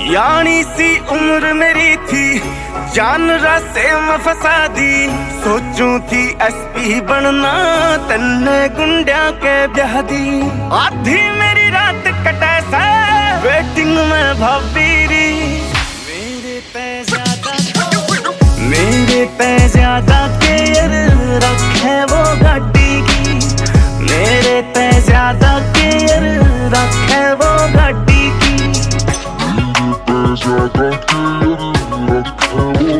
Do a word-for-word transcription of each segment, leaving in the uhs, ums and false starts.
यानी सी उम्र मेरी थी, जान रास्ते में फंसा दी। सोचूं थी एसपी बनना, तन्ने गुंडिया के ब्याह दी। आधी मेरी रात कटे से वेटिंग में भाभी री। मेरे पे ज्यादा मेरे पे ज्यादा केयर रखे वो गाड़ी की। मेरे पे ज्यादा केयर रखे वो गाड़ी की। ज्यादा केयर रखे वो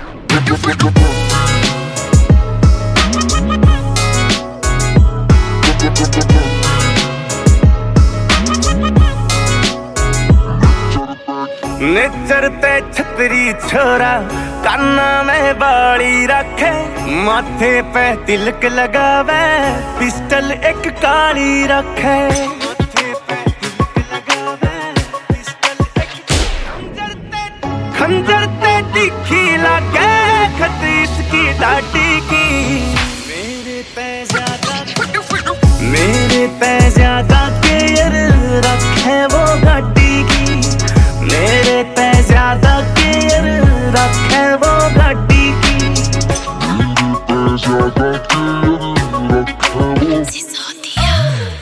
नेचर ते छतरी छोरा, काना में बाली रखे। माथे पे तिलक लगावे, पिस्टल एक काली रखे। खंजर ते तीखी लागे, खतीस की दाढ़ी की। मेरे पे ज्यादा मेरे पे ज्यादा केयर रखे वो गाड़ी की। मेरे पे ज्यादा केयर रखे वो गाड़ी की। मेरे पे ज्यादा केयर रखे वो सिसोदिया।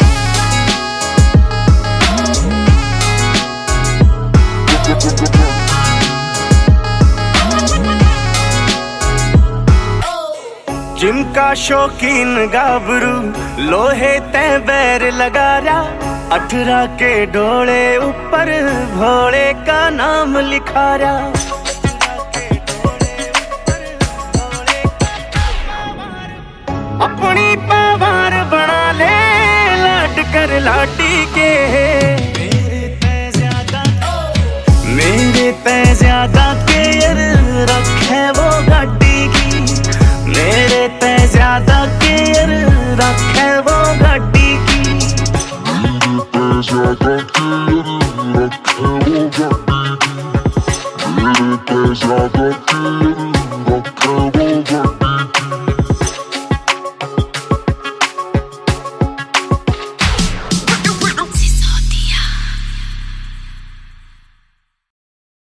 जिम का शौकीन गाबरू, लोहे ते बैर लगा रहा। अठारह के डोले ऊपर भोले का नाम लिखा रहा।